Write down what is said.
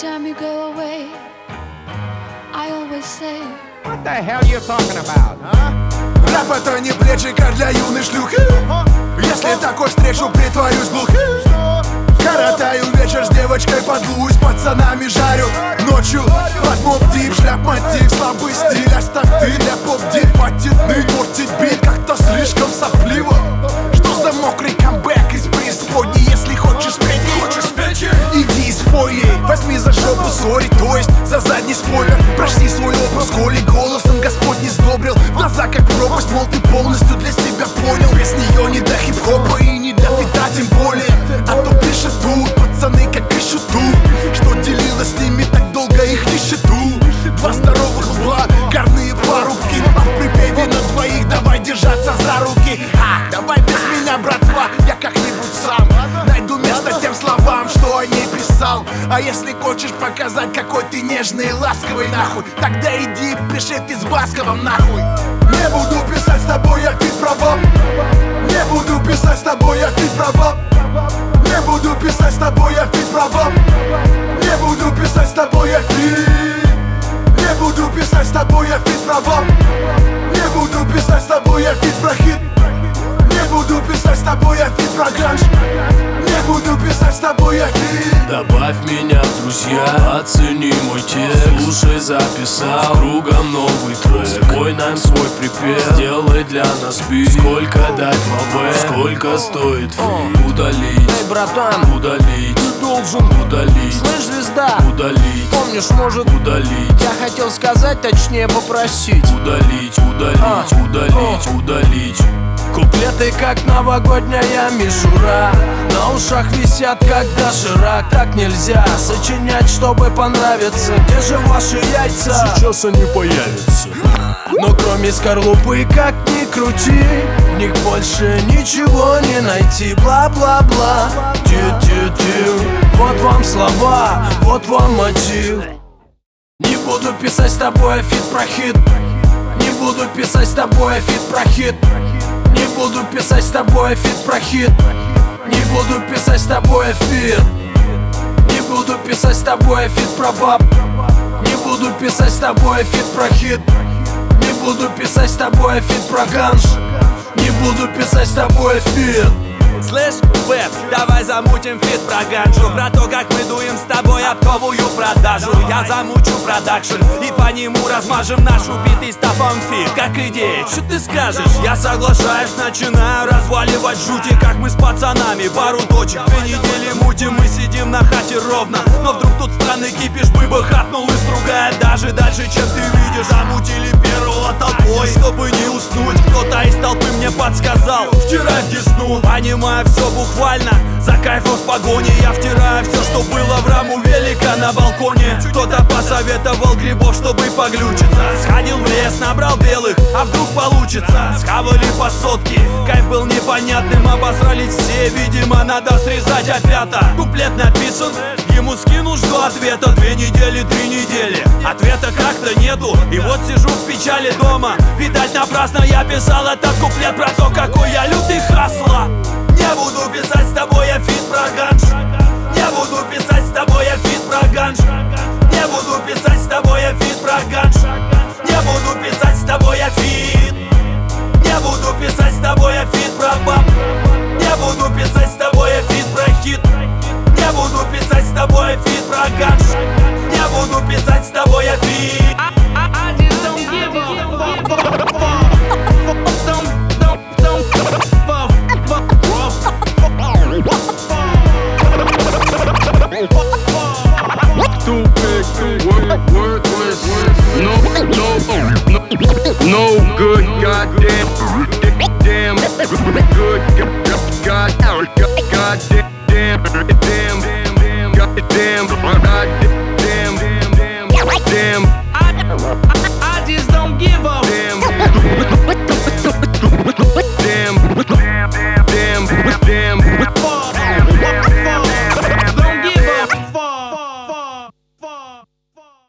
time you go away, I always say, what the hell you talking about, Рэп это не плечи, как для юной шлюхи. Если такой встречу, притворюсь глухим. Коротаю вечер с девочкой, подлую, с пацанами жарю. Ночью под моп-дип, шляп-мотив, слабый стиль, оставь ты для поп-дип. Хватит портить бит, как-то слишком сопливо. Что за мокрый камбэк из преисподней? Если хочешь петь, иди и спой ей. Возьми за жопу, сори, то есть за задний спойлер. Прочти свой опус, коли голосом Господь не сдобрил. В глаза как пропасть, мол, ты полностью для себя понял. Без нее не до хип-хопа и не до фита, тем более. А то пишет тут, пацаны как ищут ту, что делила с ними так долго их нищету. Два здоровых лба, горные парубки, а в припеве на двоих давай держаться за руки. Давай без меня, братва, я как-нибудь сам найду место тем словам, что о ней писал. А если хочешь показать, какой ты нежный и ласковый, нахуй, тогда иди пиши ты с Басковым, нахуй. Не буду писать с тобой, я ты права. Не буду писать с тобой, я ты права. Не буду писать с тобой, я ты права. Не буду писать с тобой, я ты. Не буду писать с тобой, я ты права. Не буду писать с тобой, я ты про хит. Не буду писать с тобой, я ты про ганж. Не буду писать с тобой, я ты. Добавь меня в друзья, оцени мой текст. Слушай, записал с другом новый трек. Спой нам свой припев, сделай для нас бит. Сколько дать лавэ, сколько стоит фит. Удалить, эй, братан, удалить, ты должен удалить. Слышь, звезда, удалить, помнишь, может, удалить. я хотел сказать, точнее попросить. Удалить, удалить, удалить, удалить. Куплеты как новогодняя мишура, на ушах висят как доширак. Так нельзя сочинять, чтобы понравиться. Где же ваши яйца? Сейчас они появятся. Но кроме скорлупы, как ни крути, в них больше ничего не найти. Бла-бла-бла, тю-тю-тю. Вот вам слова, вот вам мотив. Не буду писать с тобой фит про хит. Не буду писать с тобой фит про хит. Не буду писать с тобой фит про хит. Не буду писать с тобой фит. Не буду писать с тобой фит про баб. Не буду писать с тобой фит про хит. Не буду писать с тобой фит про ганж. Не буду писать с тобой фит. Слышь, Вэб, давай замутим фит про ганджу. Про то, как мы дуем с тобой оптовую продажу. Я замучу продакшн и по нему размажем наш убитый стопом фит. Как идея, что ты скажешь? Я соглашаюсь, начинаю разваливать жути. Как мы с пацанами, пару точек, 2 недели мутим. Мы сидим на хате ровно, но вдруг тут странный кипиш быба хатнул и стругает даже дальше, чем ты видишь. Замутили первого толпой, чтобы не уснуть. Кто-то из толпы мне подсказал вчера в Десну. Понимаю все буквально, за кайфом в погоне. Я втираю все, что было в раму велика на балконе. Кто-то посоветовал грибов, чтобы поглючиться. Сходил в лес, набрал белых, а вдруг получится. Схавали по сотке, кайф был непонятным. Обосрались все, видимо, надо срезать опята. Куплет написан, ему скинул, жду ответа. 2 недели, 3 недели, ответа как-то нету. И вот сижу в печали дома. Видать, напрасно я писал этот куплет про то, какой я лютый хасла. Не буду писать с тобой я фит про ганж. Не буду писать с тобой я фит про ганж. Не буду писать с тобой я фит про ганж. Не буду писать с тобой я фит. Не буду писать с тобой я фит про баб. Не буду писать с тобой я фит про хит. Не буду писать с тобой я фит про ганж. Не буду писать с тобой я фит. Too big, worthless, no good, goddamn, good, goddamn,